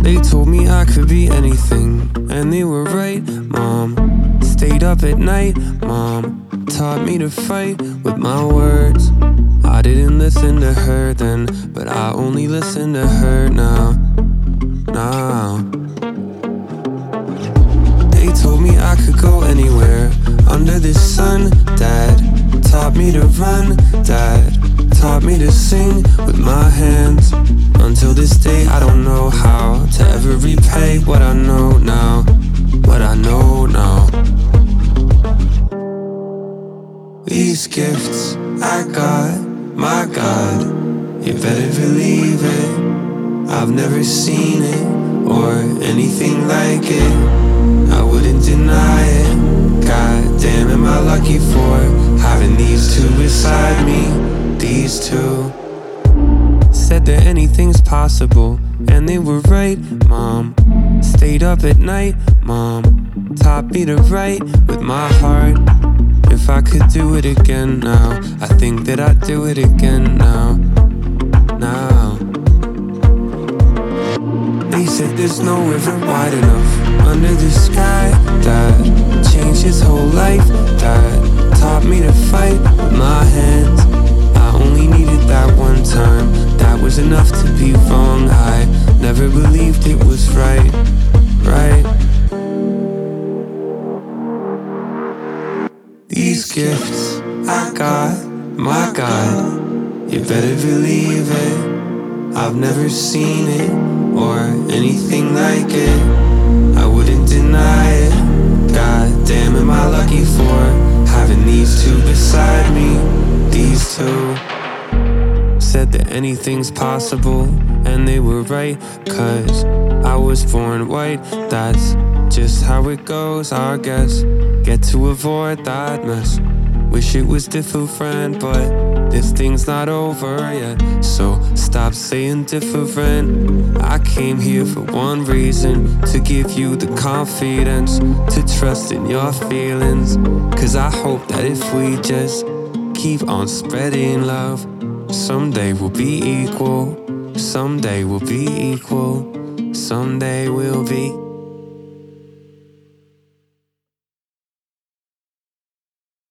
They told me I could be anything, and they were right, Mom. Stayed up at night, Mom. Taught me to fight with my words. I didn't listen to her then, but I only listen to her now. They told me I could go anywhere under the sun, Dad. Taught me to run, Dad. Taught me to sing with my hands. Until this day I don't know how to ever repay what I know now. What I know now. These gifts I got, my God, you better believe it. I've never seen it or anything like it. I wouldn't deny it. God damn, am I lucky for having these two beside me. These two said that anything's possible, and they were right, Mom. Stayed up at night, Mom. Taught me to write with my heart. If I could do it again now, I think that I'd do it again now. They said there's no river wide enough under the sky. That changed his whole life. That taught me to fight with my hands. I only needed that one time. That was enough to be wrong. I never believed it was right. These gifts I got, my God, you better believe it. I've never seen it or anything like it. I wouldn't deny it. God damn, am I lucky for having these two beside me. These two said that anything's possible, and they were right, 'cause I was born white. That's just how it goes, I guess. Get to avoid that mess. Wish it was different, but this thing's not over yet. So stop saying different. I came here for one reason, to give you the confidence to trust in your feelings. 'Cause I hope that if we just keep on spreading love, someday we'll be equal. Someday we'll be equal. Someday we'll be